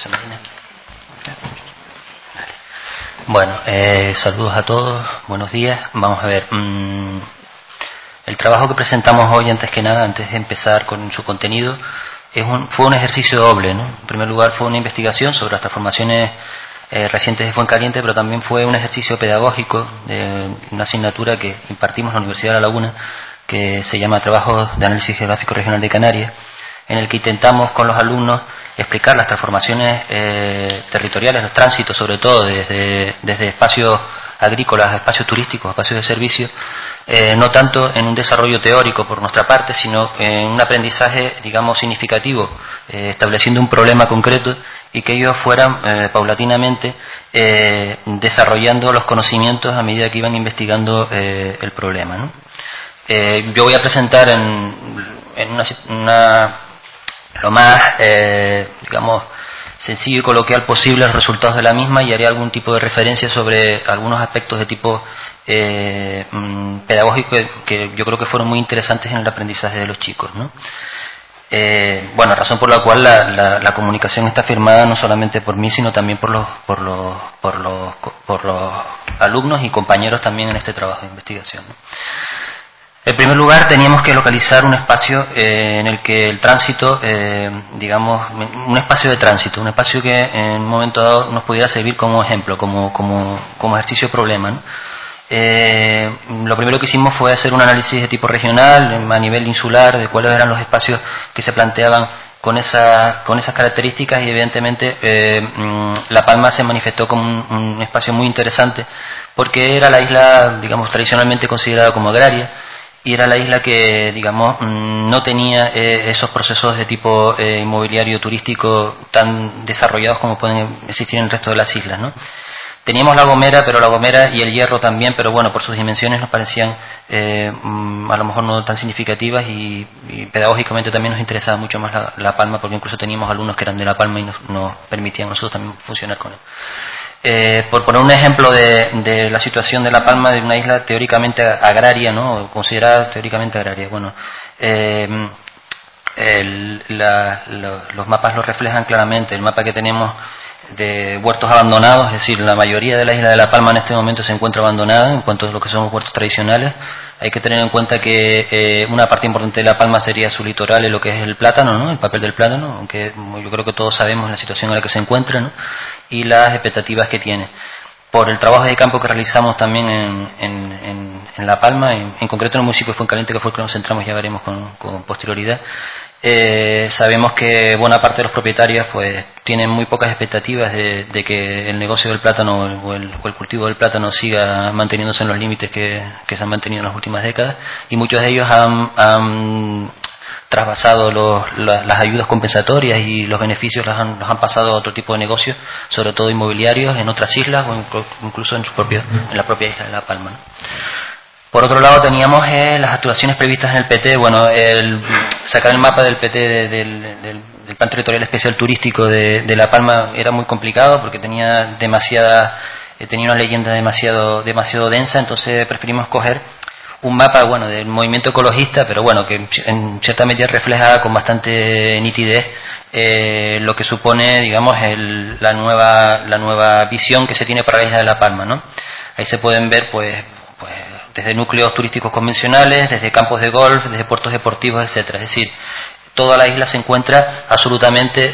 ¿Se me viene? Bueno, saludos a todos, buenos días. Vamos a ver, el trabajo que presentamos hoy, antes que nada, antes de empezar con su contenido, fue un ejercicio doble, ¿no? En primer lugar fue una investigación sobre las transformaciones recientes de Fuencaliente, pero también fue un ejercicio pedagógico de una asignatura que impartimos en la Universidad de La Laguna, que se llama Trabajos de Análisis Geográfico Regional de Canarias, en el que intentamos con los alumnos explicar las transformaciones territoriales, los tránsitos, sobre todo desde espacios agrícolas a espacios turísticos, espacios de servicio, no tanto en un desarrollo teórico por nuestra parte, sino en un aprendizaje, digamos, significativo, estableciendo un problema concreto y que ellos fueran paulatinamente desarrollando los conocimientos a medida que iban investigando el problema, ¿no? Yo voy a presentar lo más, digamos, sencillo y coloquial posible los resultados de la misma, y haré algún tipo de referencia sobre algunos aspectos de tipo pedagógico que yo creo que fueron muy interesantes en el aprendizaje de los chicos, ¿no? Bueno, razón por la cual la comunicación está firmada no solamente por mí, sino también por los alumnos y compañeros también en este trabajo de investigación, ¿no? En primer lugar, teníamos que localizar un espacio en el que el tránsito, digamos, un espacio de tránsito, un espacio que en un momento dado nos pudiera servir como ejemplo, como ejercicio de problema, ¿no? Lo primero que hicimos fue hacer un análisis de tipo regional, a nivel insular, de cuáles eran los espacios que se planteaban con esas características, y evidentemente La Palma se manifestó como un espacio muy interesante, porque era la isla, digamos, tradicionalmente considerada como agraria, y era la isla que, digamos, no tenía esos procesos de tipo inmobiliario turístico tan desarrollados como pueden existir en el resto de las islas, ¿no? Teníamos La Gomera, pero La Gomera y El Hierro también, pero bueno, por sus dimensiones nos parecían a lo mejor no tan significativas, y pedagógicamente también nos interesaba mucho más la Palma, porque incluso teníamos alumnos que eran de La Palma y nos permitían a nosotros también funcionar con él. Por poner un ejemplo de la situación de La Palma, de una isla teóricamente agraria, ¿no? Considerada teóricamente agraria. Bueno, los mapas lo reflejan claramente. El mapa que tenemos de huertos abandonados, es decir, la mayoría de la isla de La Palma en este momento se encuentra abandonada en cuanto a lo que son los huertos tradicionales. Hay que tener en cuenta que una parte importante de La Palma sería su litoral, y lo que es el plátano, ¿no? El papel del plátano, aunque yo creo que todos sabemos la situación en la que se encuentra, ¿no? Y las expectativas que tiene. Por el trabajo de campo que realizamos también en La Palma, en concreto en el municipio de Fuencaliente, que fue el que nos centramos, ya veremos con posterioridad, sabemos que buena parte de los propietarios pues tienen muy pocas expectativas de que el negocio del plátano o el cultivo del plátano siga manteniéndose en los límites que se han mantenido en las últimas décadas, y muchos de ellos han trasvasado las ayudas compensatorias y los beneficios los han pasado a otro tipo de negocios, sobre todo inmobiliarios, en otras islas o incluso en la propia isla de La Palma, ¿no? Por otro lado, teníamos las actuaciones previstas en el PT. Bueno, sacar el mapa del PT del Plan Territorial Especial Turístico de La Palma era muy complicado, porque tenía una leyenda demasiado densa. Entonces preferimos coger un mapa, bueno, del movimiento ecologista, pero bueno, que en cierta medida refleja con bastante nitidez lo que supone, digamos, la nueva visión que se tiene para la isla de La Palma, ¿no? Ahí se pueden ver, pues desde núcleos turísticos convencionales, desde campos de golf, desde puertos deportivos, etcétera. Es decir, toda la isla se encuentra absolutamente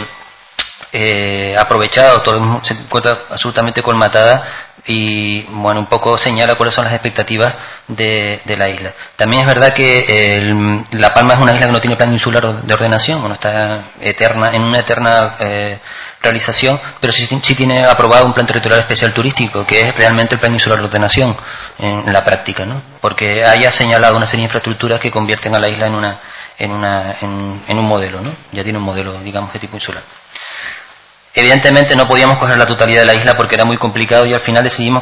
aprovechada, se encuentra absolutamente colmatada, y bueno, un poco señala cuáles son las expectativas de la isla. También es verdad que La Palma es una isla que no tiene plan insular de ordenación, bueno, está en una eterna realización, pero sí tiene aprobado un plan territorial especial turístico, que es realmente el plan insular de ordenación en la práctica, ¿no? Porque haya señalado una serie de infraestructuras que convierten a la isla en un modelo, ¿no? Ya tiene un modelo, digamos, de tipo insular. Evidentemente no podíamos coger la totalidad de la isla porque era muy complicado, y al final decidimos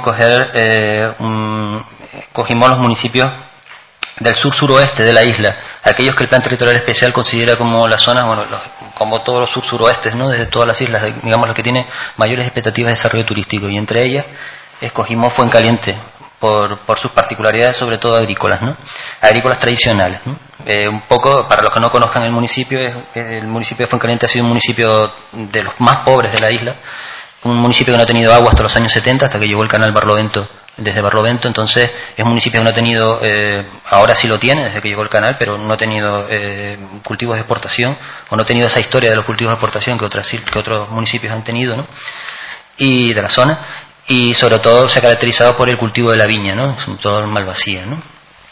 cogimos los municipios del sur-suroeste de la isla, aquellos que el Plan Territorial Especial considera como las zonas, bueno, como todos los sur-suroestes, ¿no? Desde todas las islas, digamos, los que tienen mayores expectativas de desarrollo turístico, y entre ellas escogimos Fuencaliente, por sus particularidades, sobre todo agrícolas, ¿no? Agrícolas tradicionales, ¿no? Un poco, para los que no conozcan el municipio de Fuencaliente ha sido un municipio de los más pobres de la isla, un municipio que no ha tenido agua hasta los años 70, hasta que llegó el canal Barlovento, desde Barlovento. Entonces es un municipio que no ha tenido, ahora sí lo tiene desde que llegó el canal, pero no ha tenido cultivos de exportación, o no ha tenido esa historia de los cultivos de exportación que otros municipios han tenido, ¿no? Y de la zona, y sobre todo se ha caracterizado por el cultivo de la viña, ¿no? Sobre todo en Malvasía, ¿no?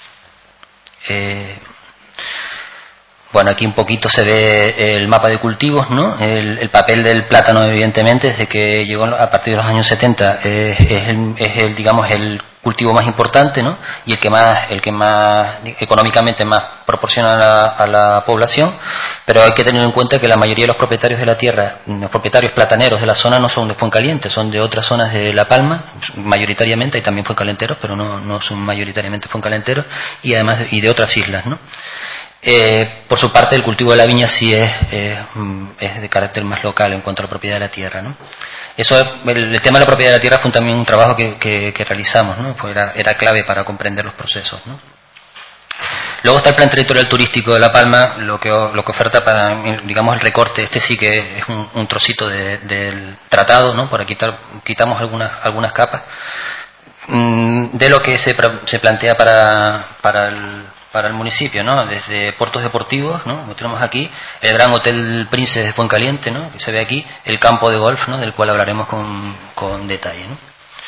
Bueno, aquí un poquito se ve el mapa de cultivos, ¿no? El papel del plátano, evidentemente, desde que llegó a partir de los años 70, digamos, el cultivo más importante, ¿no? Y el que más económicamente más proporciona a la población. Pero hay que tener en cuenta que la mayoría de los propietarios de la tierra, los propietarios plataneros de la zona, no son de Fuencaliente, son de otras zonas de La Palma, mayoritariamente. Hay también fuencalenteros, pero no son mayoritariamente fuencalenteros, y además de otras islas, ¿no? Por su parte, el cultivo de la viña sí es de carácter más local en cuanto a la propiedad de la tierra, ¿no? El tema de la propiedad de la tierra fue también un trabajo que realizamos, ¿no? Era clave para comprender los procesos, ¿no? Luego está el Plan Territorial Turístico de La Palma, lo que oferta para, digamos, el recorte. Este sí que es un trocito del tratado, ¿no? Por aquí quitamos algunas capas de lo que se plantea para el municipio, ¿no? Desde puertos deportivos, ¿no? Lo tenemos aquí, el Gran Hotel Prince de Fuencaliente, ¿no? Que se ve aquí, el campo de golf, ¿no? Del cual hablaremos con detalle, ¿no?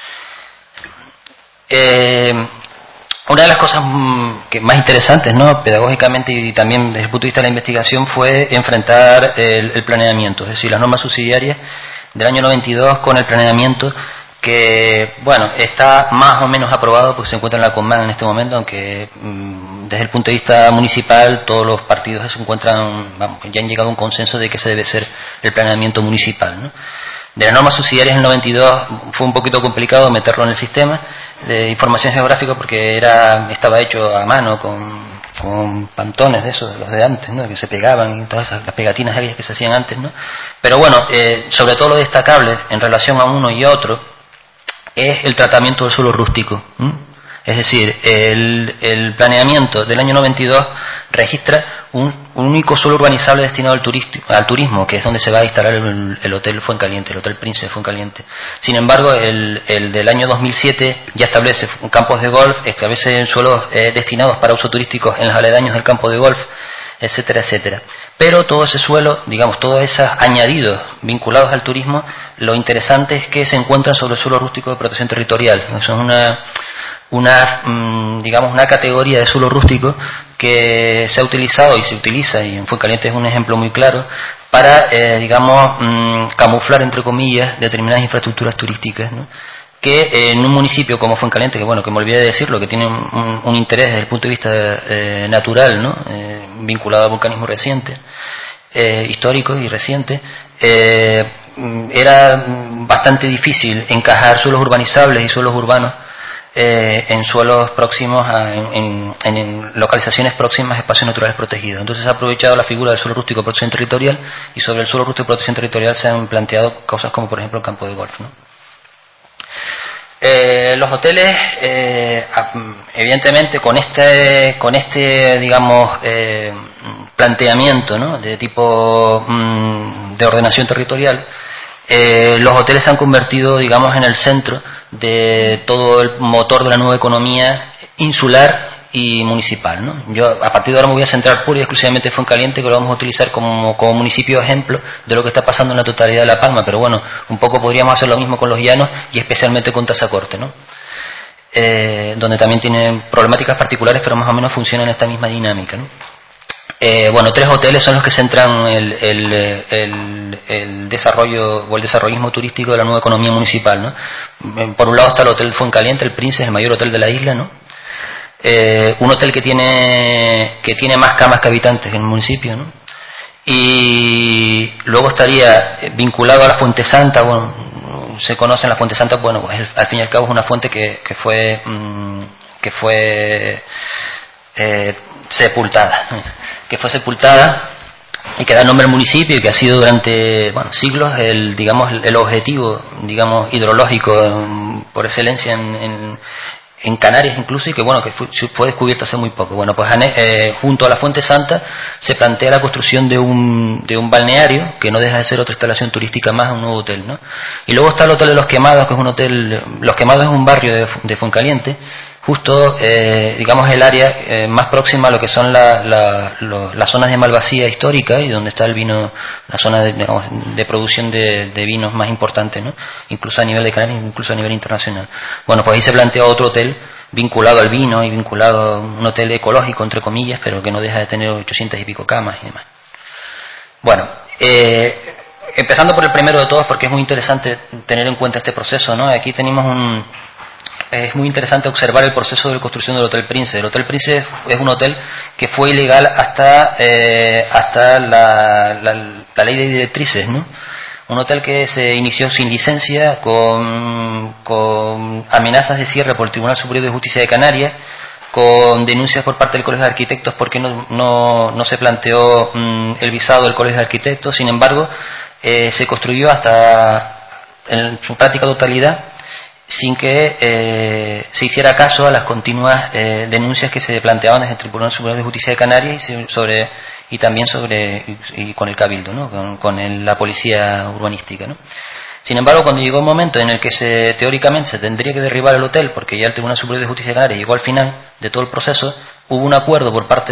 Una de las cosas más interesantes, ¿no? Pedagógicamente y también desde el punto de vista de la investigación, fue enfrentar el planeamiento, es decir, las normas subsidiarias del año 92 con el planeamiento, que, bueno, está más o menos aprobado porque se encuentra en la Conman en este momento, aunque desde el punto de vista municipal todos los partidos se encuentran, vamos, ya han llegado a un consenso de que ese debe ser el planeamiento municipal, ¿no? De las normas subsidiarias en el 92 fue un poquito complicado meterlo en el sistema de información geográfica porque estaba hecho a mano con pantones de esos, de los de antes, ¿no? Que se pegaban, y todas las pegatinas aquellas que se hacían antes, ¿no? Pero bueno, sobre todo lo destacable en relación a uno y otro es el tratamiento del suelo rústico. Es decir, el planeamiento del año 92 registra un único suelo urbanizable destinado al turismo, que es donde se va a instalar el Hotel Fuencaliente, el Hotel Prince de Fuencaliente. Sin embargo, el del año 2007 ya establece campos de golf, establece suelos destinados para uso turístico en los aledaños del campo de golf, etcétera, etcétera. Pero todo ese suelo, digamos, todos esos añadidos vinculados al turismo, lo interesante es que se encuentran sobre el suelo rústico de protección territorial. Eso es digamos, una categoría de suelo rústico que se ha utilizado y se utiliza, y en Fuencaliente es un ejemplo muy claro, para, digamos, camuflar, entre comillas, determinadas infraestructuras turísticas, ¿no? Que en un municipio como Fuencaliente, que bueno, que me olvidé de decirlo, que tiene un interés desde el punto de vista natural, ¿no? Vinculado al vulcanismo reciente, histórico y reciente, era bastante difícil encajar suelos urbanizables y suelos urbanos en suelos próximos, en localizaciones próximas a espacios naturales protegidos. Entonces se ha aprovechado la figura del suelo rústico de protección territorial, y sobre el suelo rústico de protección territorial se han planteado cosas como, por ejemplo, el campo de golf, ¿no? Los hoteles, evidentemente, con este digamos, planteamiento, ¿no? De tipo de ordenación territorial, los hoteles se han convertido, digamos, en el centro de todo el motor de la nueva economía insular y municipal, ¿no? Yo a partir de ahora me voy a centrar pura y exclusivamente en Fuencaliente, que lo vamos a utilizar como municipio ejemplo de lo que está pasando en la totalidad de La Palma, pero bueno, un poco podríamos hacer lo mismo con los llanos y especialmente con Tazacorte, ¿no? Donde también tienen problemáticas particulares, pero más o menos funcionan en esta misma dinámica, ¿no? Bueno, 3 hoteles son los que centran el desarrollo o el desarrollismo turístico de la nueva economía municipal, ¿no? Por un lado está el Hotel Fuencaliente, el Prince, el mayor hotel de la isla, ¿no? Un hotel que tiene más camas que habitantes en el municipio, ¿no? Y luego estaría vinculado a la Fuente Santa. Bueno, se conocen la Fuente Santa, bueno, pues al fin y al cabo es una fuente que fue sepultada y que da nombre al municipio, y que ha sido durante, bueno, siglos el objetivo, digamos, hidrológico por excelencia en Canarias incluso, y que bueno, que fue descubierto hace muy poco. Bueno, pues junto a la Fuente Santa se plantea la construcción de un balneario, que no deja de ser otra instalación turística más, un nuevo hotel, ¿no? Y luego está el Hotel de Los Quemados, que es un hotel, Los Quemados es un barrio de Fuencaliente, justo, digamos, el área más próxima a lo que son las zonas de Malvasía histórica, y donde está el vino, la zona de producción de vinos más importante, ¿no? Incluso a nivel de Canarias, incluso a nivel internacional. Bueno, pues ahí se plantea otro hotel vinculado al vino y vinculado a un hotel ecológico, entre comillas, pero que no deja de tener 800 y pico camas y demás. Bueno, empezando por el primero de todos, porque es muy interesante tener en cuenta este proceso, ¿no? Aquí tenemos es muy interesante observar el proceso de construcción del Hotel Prince. El Hotel Prince es un hotel que fue ilegal hasta la ley de directrices, ¿no? Un hotel que se inició sin licencia, con amenazas de cierre por el Tribunal Superior de Justicia de Canarias, con denuncias por parte del Colegio de Arquitectos porque no se planteó el visado del Colegio de Arquitectos. Sin embargo, se construyó en su práctica totalidad sin que se hiciera caso a las continuas denuncias que se planteaban desde el Tribunal Superior de Justicia de Canarias y también con el Cabildo, ¿no? con la policía urbanística, ¿no? Sin embargo, cuando llegó el momento en el que teóricamente se tendría que derribar el hotel, porque ya el Tribunal Superior de Justicia de Canarias llegó al final de todo el proceso, hubo un acuerdo por parte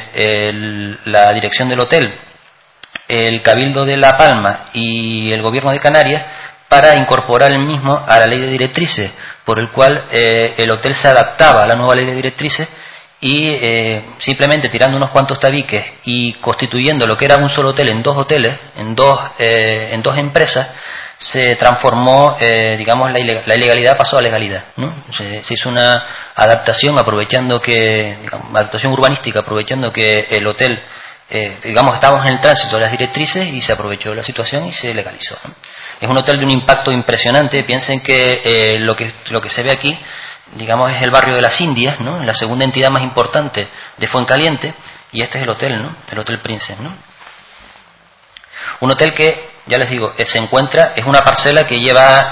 de la dirección del hotel, el Cabildo de La Palma y el Gobierno de Canarias, para incorporar el mismo a la ley de directrices, por el cual el hotel se adaptaba a la nueva ley de directrices, y simplemente tirando unos cuantos tabiques y constituyendo lo que era un solo hotel en dos hoteles, en dos empresas, se transformó, digamos, la ilegalidad pasó a legalidad, ¿no? Se hizo una adaptación adaptación urbanística, aprovechando que el hotel, digamos, estábamos en el tránsito de las directrices, y se aprovechó la situación y se legalizó, ¿no? Es un hotel de un impacto impresionante. Piensen que lo que se ve aquí, digamos, es el barrio de las Indias, ¿no? La segunda entidad más importante de Fuencaliente, y este es el hotel, ¿no? El Hotel Princess, ¿no? Un hotel que, ya les digo, es una parcela que lleva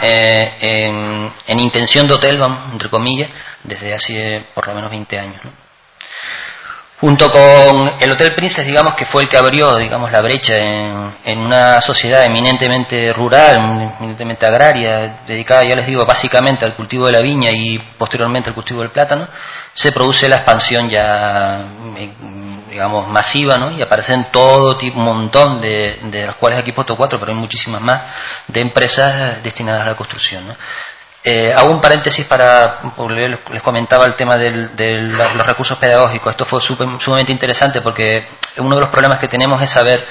en intención de hotel, vamos, entre comillas, desde hace por lo menos 20 años, ¿no? Junto con el Hotel Princess, digamos, que fue el que abrió, digamos, la brecha en una sociedad eminentemente rural, eminentemente agraria, dedicada, ya les digo, básicamente al cultivo de la viña y posteriormente al cultivo del plátano, se produce la expansión ya, digamos, masiva, ¿no? Y aparecen todo tipo, un montón de las cuales aquí he puesto 4, pero hay muchísimas más, de empresas destinadas a la construcción, ¿no? Hago un paréntesis porque les comentaba el tema de los recursos pedagógicos. Esto fue sumamente interesante, porque uno de los problemas que tenemos es saber,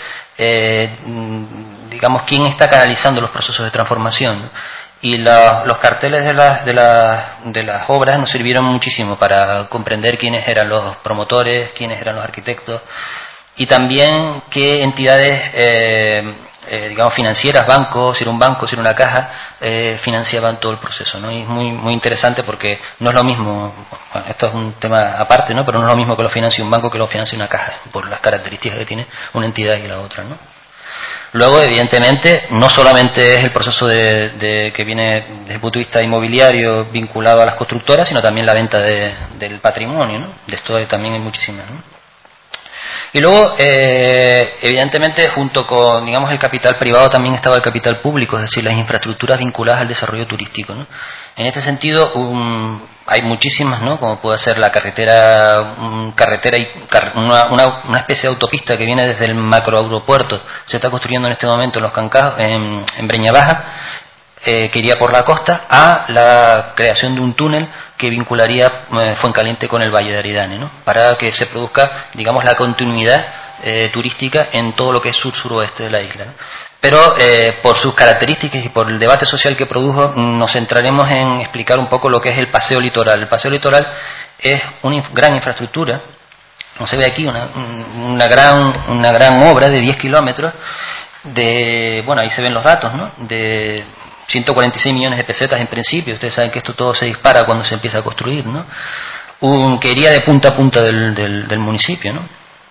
digamos, quién está canalizando los procesos de transformación, ¿no? Y los carteles de las obras nos sirvieron muchísimo para comprender quiénes eran los promotores, quiénes eran los arquitectos, y también qué entidades digamos, financieras, bancos, si era un banco, si era una caja, financiaban todo el proceso, ¿no? Y es muy, muy interesante, porque no es lo mismo, bueno, esto es un tema aparte, ¿no? Pero no es lo mismo que lo financie un banco que lo financie una caja, por las características que tiene una entidad y la otra, ¿no? Luego, evidentemente, no solamente es el proceso que viene desde el punto de vista inmobiliario vinculado a las constructoras, sino también la venta del patrimonio, ¿no? De esto también hay muchísimas, ¿no? Y luego, evidentemente, junto con, digamos, el capital privado, también estaba el capital público, es decir, las infraestructuras vinculadas al desarrollo turístico, ¿no? En este sentido, hay muchísimas, ¿no? Como puede ser la carretera y una especie de autopista que viene desde el macroaeropuerto, se está construyendo en este momento en Los Cancajos, en Breña Baja, que iría por la costa, a la creación de un túnel que vincularía Fuencaliente con el Valle de Aridane, ¿no? Para que se produzca, digamos, la continuidad turística en todo lo que es sur-suroeste de la isla, ¿no? Pero por sus características y por el debate social que produjo, nos centraremos en explicar un poco lo que es el paseo litoral. El paseo litoral es una gran infraestructura, como se ve aquí, una gran obra de 10 kilómetros, bueno, ahí se ven los datos, ¿no? De 146 millones de pesetas en principio. Ustedes saben que esto todo se dispara cuando se empieza a construir, ¿no? Que iría de punta a punta del municipio, ¿no?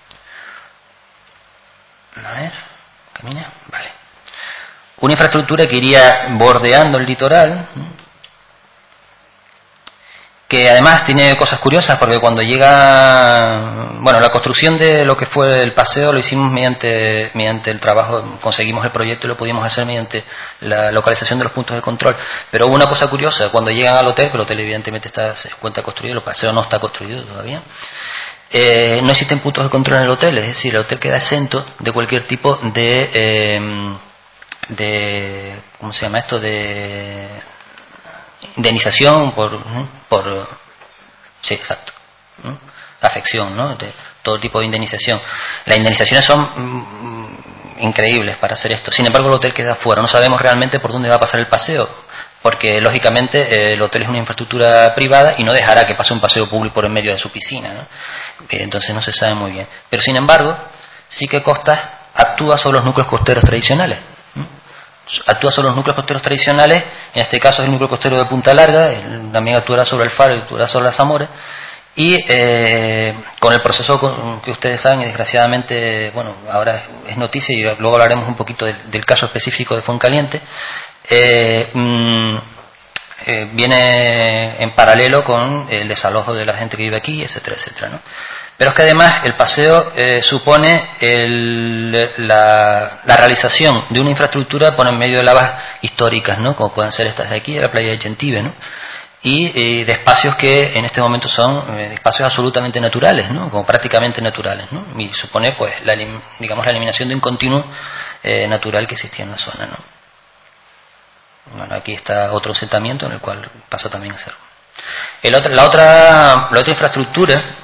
A ver, camina, vale. Una infraestructura que iría bordeando el litoral, ¿no? que además tiene cosas curiosas, porque cuando llega, bueno, la construcción de lo que fue el paseo lo hicimos mediante el trabajo, conseguimos el proyecto y lo pudimos hacer mediante la localización de los puntos de control. Pero hubo una cosa curiosa, cuando llegan al hotel, que el hotel evidentemente se encuentra construido, el paseo no está construido todavía, no existen puntos de control en el hotel, es decir, el hotel queda exento de cualquier tipo de ¿cómo se llama esto? De indemnización por sí, exacto, afección, ¿no? De todo tipo de indemnización. Las indemnizaciones son increíbles para hacer esto. Sin embargo, el hotel queda fuera. No sabemos realmente por dónde va a pasar el paseo, porque lógicamente el hotel es una infraestructura privada y no dejará que pase un paseo público por en medio de su piscina, ¿no? Entonces no se sabe muy bien. Pero sin embargo, sí que Costas actúa sobre los núcleos costeros tradicionales. Actúa sobre los núcleos costeros tradicionales, en este caso es el núcleo costero de Punta Larga, también actuará sobre el Faro y actuará sobre las Amores, y con el proceso que ustedes saben, y desgraciadamente, bueno, ahora es noticia y luego hablaremos un poquito del caso específico de Fuencaliente, viene en paralelo con el desalojo de la gente que vive aquí, etcétera, etcétera, ¿no? Pero es que además el paseo supone la realización de una infraestructura por en medio de lavas históricas, ¿no? Como pueden ser estas de aquí, de la playa de Chentive, ¿no? Y de espacios que en este momento son espacios absolutamente naturales, ¿no? Como prácticamente naturales, ¿no? Y supone, pues, digamos, la eliminación de un continuo natural que existía en la zona, ¿no? Bueno, aquí está otro asentamiento en el cual pasa también a ser. La otra infraestructura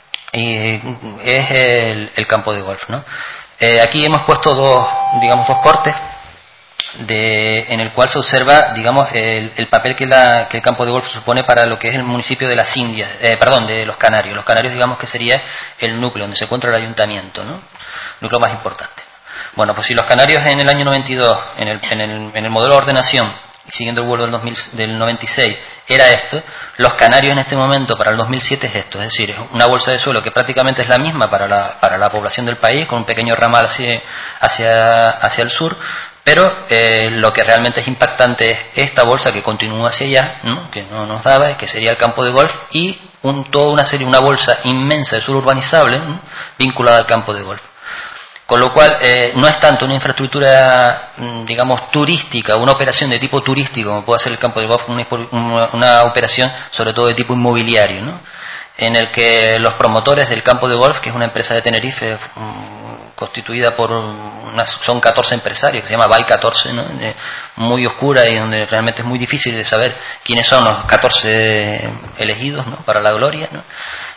es el campo de golf, ¿no? Aquí hemos puesto dos cortes en el cual se observa, digamos, el papel que el campo de golf supone para lo que es el municipio de las Indias, de Los Canarios. Los Canarios, digamos, que sería el núcleo donde se encuentra el ayuntamiento, ¿no? El núcleo más importante. Bueno, pues si Los Canarios en el año 92, en el modelo de ordenación, siguiendo el vuelo del 96, era esto, Los Canarios en este momento para el 2007 es esto, es decir, es una bolsa de suelo que prácticamente es la misma para la población del país, con un pequeño ramal hacia el sur, pero lo que realmente es impactante es esta bolsa que continúa hacia allá, ¿no? Que no nos daba, que sería el campo de golf, y una bolsa inmensa de suelo urbanizable, ¿no? Vinculada al campo de golf. Con lo cual, no es tanto una infraestructura, digamos, turística, una operación de tipo turístico, como puede ser el campo de golf, una operación sobre todo de tipo inmobiliario, ¿no? En el que los promotores del campo de golf, que es una empresa de Tenerife constituida por son 14 empresarios, que se llama Bay 14, ¿no? Muy oscura y donde realmente es muy difícil de saber quiénes son los 14 elegidos, ¿no? Para la gloria, ¿no?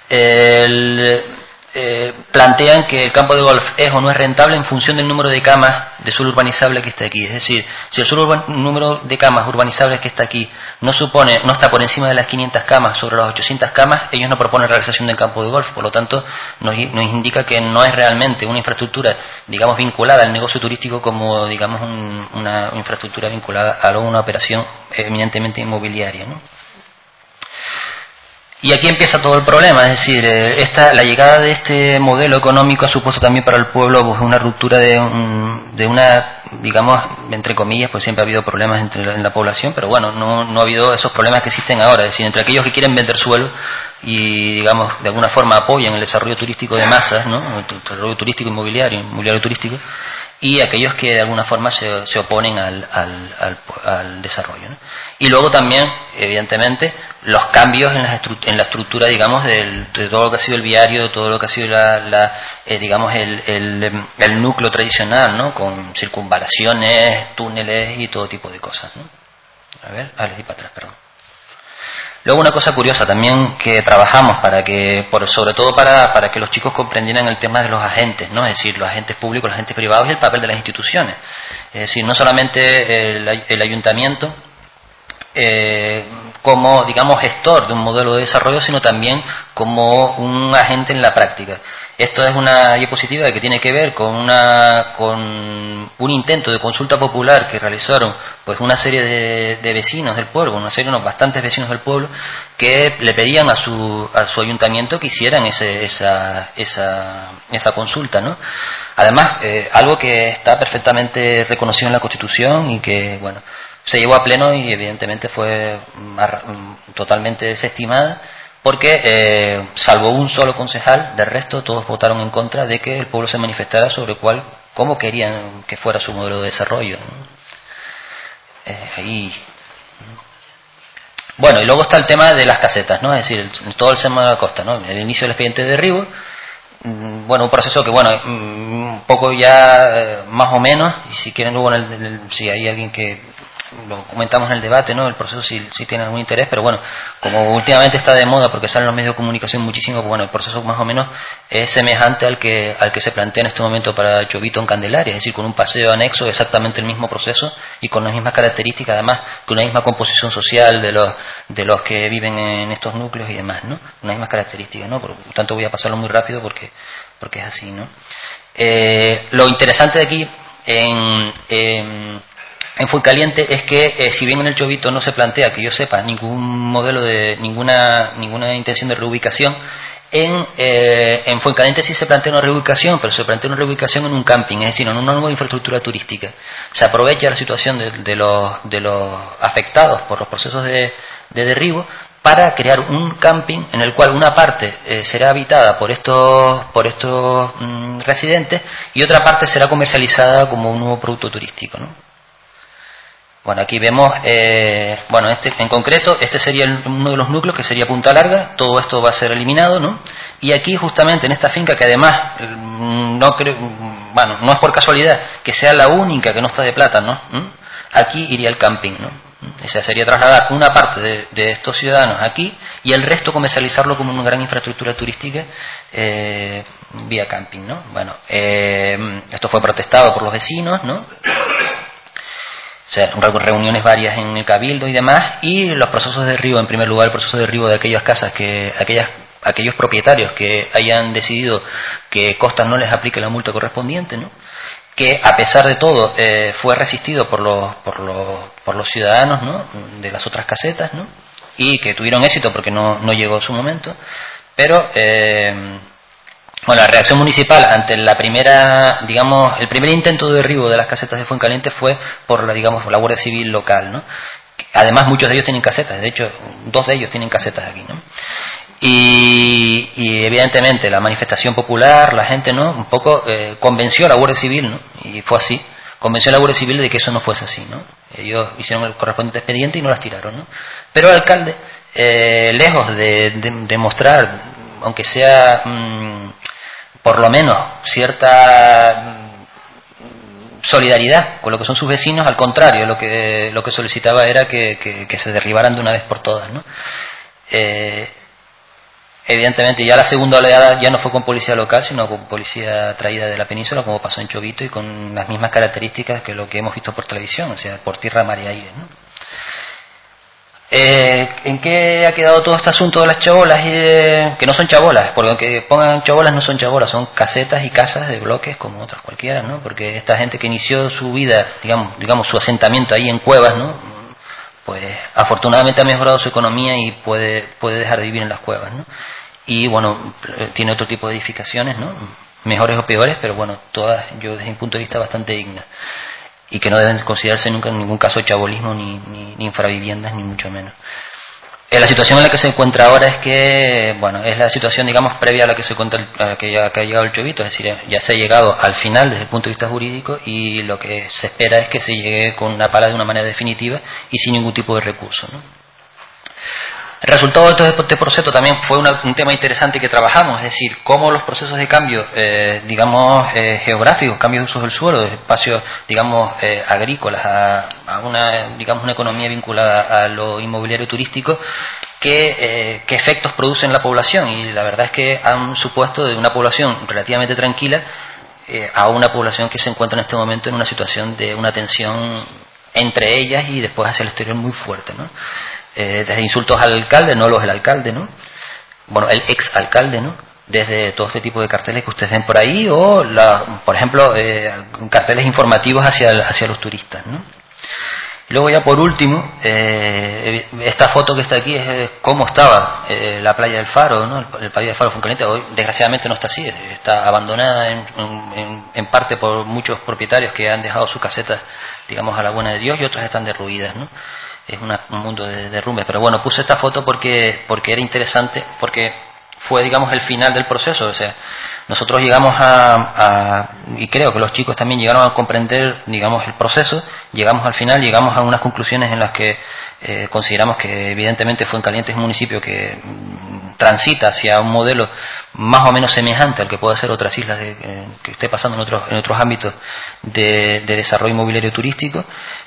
Plantean que el campo de golf es o no es rentable en función del número de camas de suelo urbanizable que está aquí. Es decir, si el número de camas urbanizables que está aquí no está por encima de las 500 camas sobre las 800 camas, ellos no proponen realización del campo de golf. Por lo tanto, nos indica que no es realmente una infraestructura, digamos, vinculada al negocio turístico como, digamos, una infraestructura vinculada a una operación eminentemente inmobiliaria, ¿no? Y aquí empieza todo el problema, es decir, la llegada de este modelo económico ha supuesto también para el pueblo pues, una ruptura de una, digamos, entre comillas, pues siempre ha habido problemas en la población, pero bueno, no ha habido esos problemas que existen ahora, es decir, entre aquellos que quieren vender suelo y, digamos, de alguna forma apoyan el desarrollo turístico de masas, ¿no? El desarrollo turístico inmobiliario turístico, y aquellos que de alguna forma se oponen al desarrollo, ¿no? Y luego también, evidentemente, los cambios en la estructura, digamos, de todo lo que ha sido el viario, de todo lo que ha sido digamos, el núcleo tradicional, ¿no? Con circunvalaciones, túneles y todo tipo de cosas, ¿no? Les di para atrás, perdón. Luego una cosa curiosa también que trabajamos sobre todo para que los chicos comprendieran el tema de los agentes, ¿no? Es decir, los agentes públicos, los agentes privados y el papel de las instituciones. Es decir, no solamente el ayuntamiento como, digamos, gestor de un modelo de desarrollo, sino también como un agente en la práctica. Esto es una diapositiva que tiene que ver con un intento de consulta popular que realizaron pues una serie de vecinos del pueblo, unos bastantes vecinos del pueblo, que le pedían a su ayuntamiento que hicieran esa consulta, ¿no? Además, algo que está perfectamente reconocido en la Constitución y que, bueno, se llevó a pleno y evidentemente fue totalmente desestimada, porque salvo un solo concejal, del resto todos votaron en contra de que el pueblo se manifestara sobre cómo querían que fuera su modelo de desarrollo, ¿no? Bueno, y luego está el tema de las casetas, ¿no? Es decir, todo el tema de la costa, ¿no? El inicio del expediente de derribo, bueno, un proceso que, bueno, un poco ya más o menos, y si quieren luego si hay alguien que lo comentamos en el debate, ¿no? El proceso sí tiene algún interés, pero bueno, como últimamente está de moda porque salen los medios de comunicación muchísimo, pues bueno, el proceso más o menos es semejante al que se plantea en este momento para Chovito en Candelaria, es decir, con un paseo anexo, exactamente el mismo proceso y con las mismas características, además con una misma composición social de los que viven en estos núcleos y demás, ¿no? Unas mismas características, ¿no? Por lo tanto voy a pasarlo muy rápido porque es así, ¿no? Lo interesante de aquí en Fuencaliente es que si bien en el Chovito no se plantea, que yo sepa, ningún modelo de ninguna intención de reubicación, en Fuencaliente sí se plantea una reubicación, pero se plantea una reubicación en un camping, es decir, en una nueva infraestructura turística. Se aprovecha la situación de los afectados por los procesos de derribo para crear un camping en el cual una parte será habitada por estos residentes y otra parte será comercializada como un nuevo producto turístico, ¿no? Bueno, aquí vemos, bueno, en concreto, este sería uno de los núcleos, que sería Punta Larga. Todo esto va a ser eliminado, ¿no? Y aquí, justamente, en esta finca, que además, no es por casualidad que sea la única que no está de plátano, ¿no? Aquí iría el camping, ¿no? O sea, sería trasladar una parte de estos ciudadanos aquí y el resto comercializarlo como una gran infraestructura turística vía camping, ¿no? Bueno, esto fue protestado por los vecinos, ¿no? O sea, reuniones varias en el Cabildo y demás, y los procesos de derribo, en primer lugar, el proceso de derribo de aquellas casas, aquellos propietarios que hayan decidido que Costas no les aplique la multa correspondiente, ¿no? Que a pesar de todo fue resistido por los ciudadanos, ¿no? De las otras casetas, ¿no? Y que tuvieron éxito porque no llegó su momento, pero bueno, la reacción municipal ante el primer intento de derribo de las casetas de Fuencaliente fue por la Guardia Civil local, ¿no? Además, muchos de ellos tienen casetas, de hecho, 2 de ellos tienen casetas aquí, ¿no? Y evidentemente la manifestación popular, la gente, ¿no? Un poco convenció a la Guardia Civil, ¿no? Y fue así, convenció a la Guardia Civil de que eso no fuese así, ¿no? Ellos hicieron el correspondiente expediente y no las tiraron, ¿no? Pero el alcalde, lejos de mostrar, aunque sea por lo menos cierta solidaridad con lo que son sus vecinos, al contrario, lo que solicitaba era que se derribaran de una vez por todas, ¿no? Evidentemente ya la segunda oleada ya no fue con policía local, sino con policía traída de la península, como pasó en Chovito, y con las mismas características que lo que hemos visto por televisión, o sea, por tierra, mar y aire, ¿no? ¿En qué ha quedado todo este asunto de las chabolas? Que no son chabolas, porque aunque pongan chabolas, no son chabolas, son casetas y casas de bloques como otras cualquiera, ¿no? Porque esta gente que inició su vida, digamos su asentamiento ahí en cuevas, ¿no? Pues afortunadamente ha mejorado su economía y puede dejar de vivir en las cuevas, ¿no? Y bueno, tiene otro tipo de edificaciones, ¿no? Mejores o peores, pero bueno, todas, yo desde mi punto de vista, bastante dignas. Y que no deben considerarse nunca en ningún caso chabolismo ni infraviviendas, ni mucho menos. La situación en la que se encuentra ahora es que, bueno, es la situación, digamos, previa a la que ha llegado el Chovito, es decir, ya se ha llegado al final desde el punto de vista jurídico y lo que se espera es que se llegue con una pala de una manera definitiva y sin ningún tipo de recurso, ¿no? El resultado de todo este proceso también fue un tema interesante que trabajamos, es decir, cómo los procesos de cambio, geográficos, cambios de usos del suelo, de espacios, agrícolas, a una economía vinculada a lo inmobiliario turístico, qué efectos producen en la población. Y la verdad es que han supuesto de una población relativamente tranquila a una población que se encuentra en este momento en una situación de una tensión entre ellas y después hacia el exterior muy fuerte, ¿no? Desde insultos al alcalde, no los del alcalde, ¿no? Bueno, el ex alcalde, ¿no? Desde todo este tipo de carteles que ustedes ven por ahí, o por ejemplo, carteles informativos hacia los turistas, ¿no? Y luego ya por último, esta foto que está aquí es cómo estaba la playa del Faro, ¿no? El playa del Faro Fuencaliente. Hoy desgraciadamente no está así, está abandonada en parte por muchos propietarios que han dejado sus casetas digamos, a la buena de Dios, y otras están derruidas, ¿no? Es un mundo de derrumbes. Pero bueno, puse esta foto porque era interesante, porque fue, digamos, el final del proceso. O sea, nosotros llegamos y creo que los chicos también llegaron a comprender, digamos, el proceso, llegamos al final, llegamos a unas conclusiones en las que consideramos que evidentemente Fuencaliente es un municipio que transita hacia un modelo más o menos semejante al que puede ser otras islas que esté pasando en otros ámbitos de desarrollo inmobiliario turístico.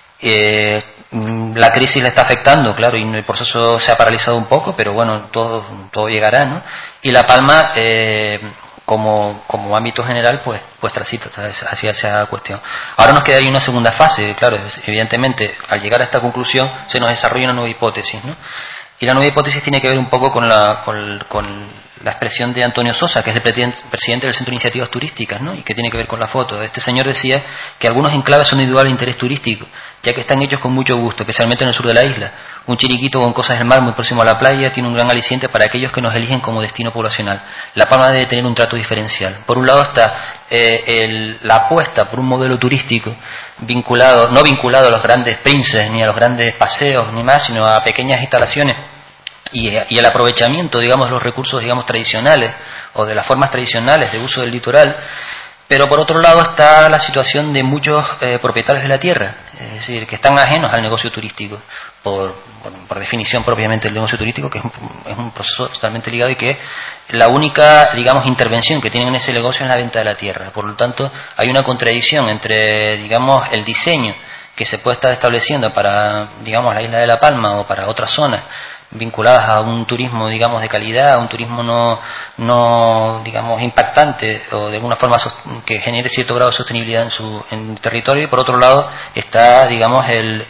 La crisis le está afectando, claro, y el proceso se ha paralizado un poco, pero bueno, todo llegará, ¿no? Y La Palma, como ámbito general, pues transita, ¿sabes?, hacia esa cuestión. Ahora nos queda ahí una segunda fase, claro, evidentemente, al llegar a esta conclusión, se nos desarrolla una nueva hipótesis, ¿no? Y la nueva hipótesis tiene que ver un poco con la expresión de Antonio Sosa, que es el presidente del Centro de Iniciativas Turísticas, ¿no? Y que tiene que ver con la foto. Este señor decía que algunos enclaves son de indudable interés turístico, ya que están hechos con mucho gusto, especialmente en el sur de la isla. Un chiriquito con cosas del mar muy próximo a la playa tiene un gran aliciente para aquellos que nos eligen como destino poblacional. La Palma debe tener un trato diferencial. Por un lado está la apuesta por un modelo turístico no vinculado a los grandes princes, ni a los grandes paseos, ni más, sino a pequeñas instalaciones y el aprovechamiento, digamos, de los recursos, digamos, tradicionales o de las formas tradicionales de uso del litoral. Pero por otro lado está la situación de muchos propietarios de la tierra, es decir, que están ajenos al negocio turístico, por definición propiamente el negocio turístico, que es un proceso totalmente ligado y que la única, digamos, intervención que tienen en ese negocio es la venta de la tierra. Por lo tanto, hay una contradicción entre, digamos, el diseño que se puede estar estableciendo para, digamos, la isla de La Palma o para otras zonas vinculadas a un turismo, digamos, de calidad, a un turismo no digamos, impactante o de alguna forma que genere cierto grado de sostenibilidad en el territorio. Y por otro lado está, digamos,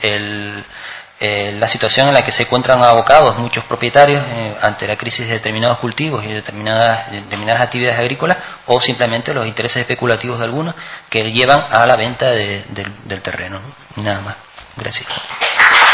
la situación en la que se encuentran abocados muchos propietarios ante la crisis de determinados cultivos y determinadas actividades agrícolas, o simplemente los intereses especulativos de algunos que llevan a la venta del terreno, ¿no? Nada más. Gracias.